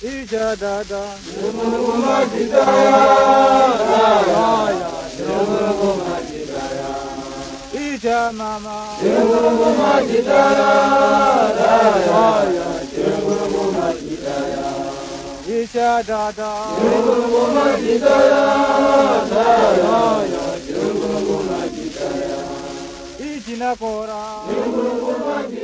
Ija dada, Guruguma Jidaya, Guruguma Jidaya, Ija mama, Guruguma Jidaya, Guruguma Jidaya, Ija dada, Guruguma Jidaya, Guruguma Jidaya, Ijina kora, Guruguma Jidaya.